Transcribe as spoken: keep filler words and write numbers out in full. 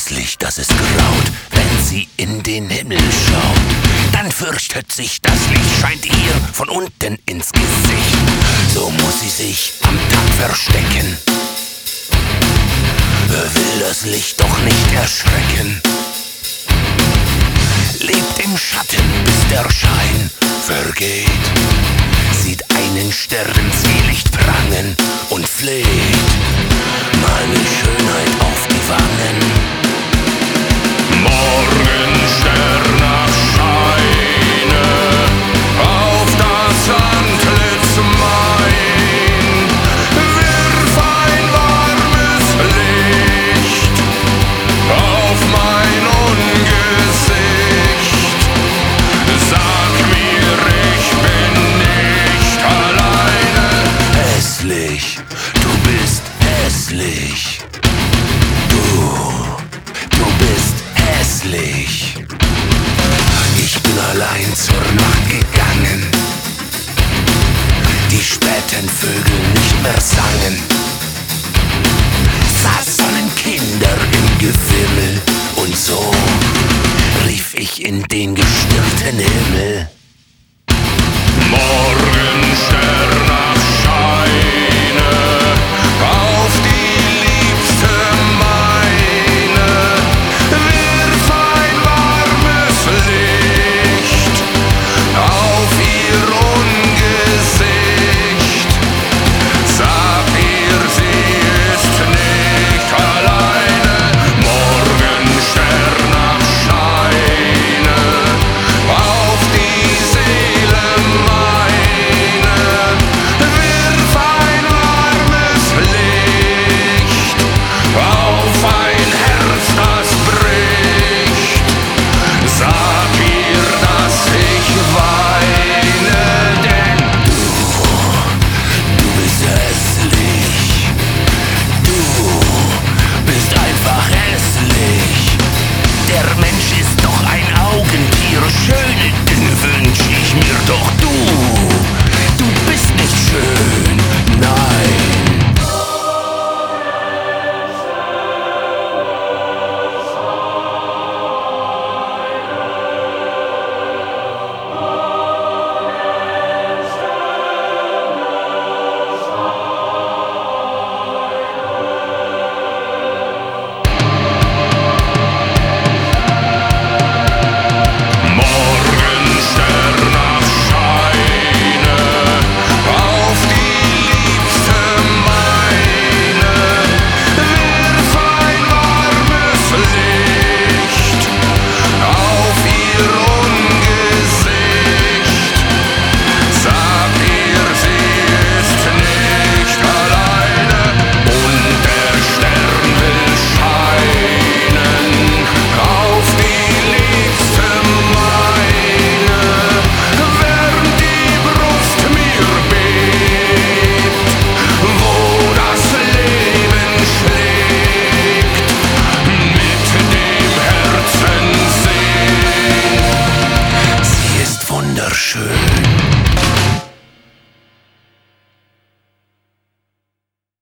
Plötzlich, dass es graut, wenn sie in den Himmel schaut. Dann fürchtet sich, das Licht scheint ihr von unten ins Gesicht. So muss sie sich am Tag verstecken, will das Licht doch nicht erschrecken. Lebt im Schatten, bis der Schein vergeht, sieht einen Stern zwielicht prangen und fleht meine Schönheit auf die Wangen. Morgenstern erscheine auf das Antlitz mein, wirf ein warmes Licht auf mein Ungesicht. Sag mir, ich bin nicht alleine. Hässlich, du bist hässlich. Du, du bist hässlich. Ich bin allein zur Nacht gegangen, die späten Vögel nicht mehr sangen. Saßen Kinder im Gewimmel und so rief ich in den gestirnten Himmel. Morgen